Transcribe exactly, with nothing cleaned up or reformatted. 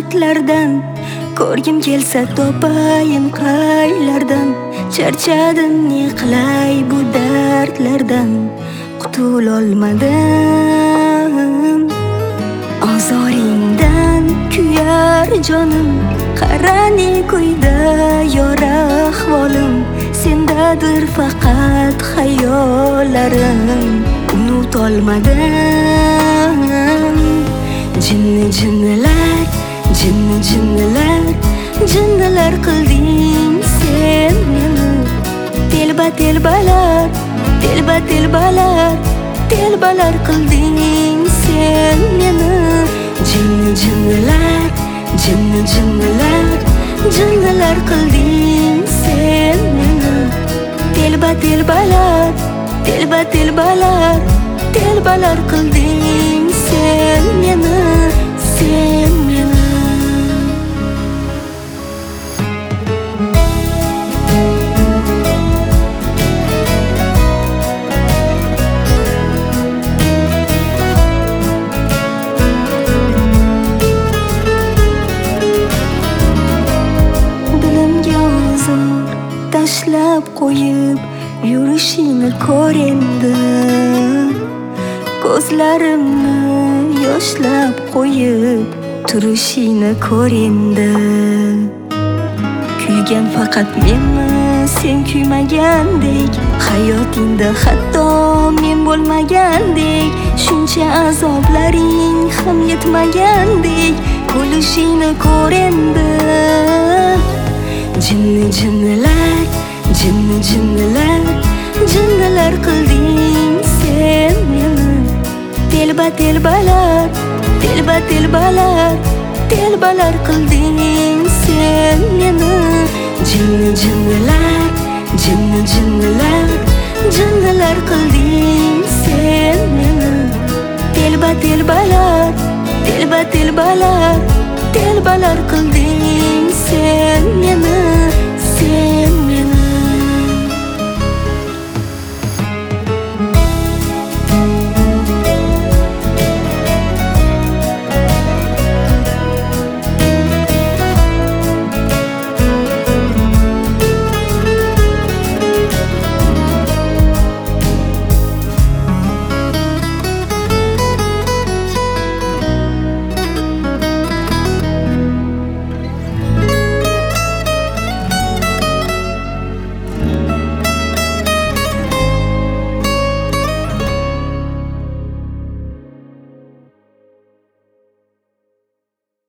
xatlardan, ko'rgim kelsa topayin qaylardan. Charchadim ne qilay bu dardlardan, qutulolmadim. Ozoringdan kuyar jonim, qarani kuyda yor ahvolim. Sendadir faqat xayollarim, unutolmadim. Jinni jinnilar, jinni jinnilar, jinnilar qilding sen meni. Telba telbalar, telba telbalar, telbalar qilding sen meni. Jinni jinnilar, jinni jinnilar, jinnilar qilding sen meni. Telba telbalar, telba telbalar, telbalar qilding sen meni, sen meni. Tashlab qo'yib yurishini ko'r endi, ko'zlarimni yoshlab qo'yib turishini ko'r endi. Kuygan faqat menmi, sen kuymagandek, hayotingda hatto men bo'lmagandek, shuncha azoblaring ham yetmagandek, kulishini ko'r endi. Jinni jinnilar, jinni jinnilar, jinnilar qilding sen meni. Telba telbalar, telba telbalar, telbalar qilding sen meni. Jinni jinnilar, jinni jinnilar, jinnilar qilding sen meni. Telba telbalar, telba telbalar, telbalar qilding sen meni.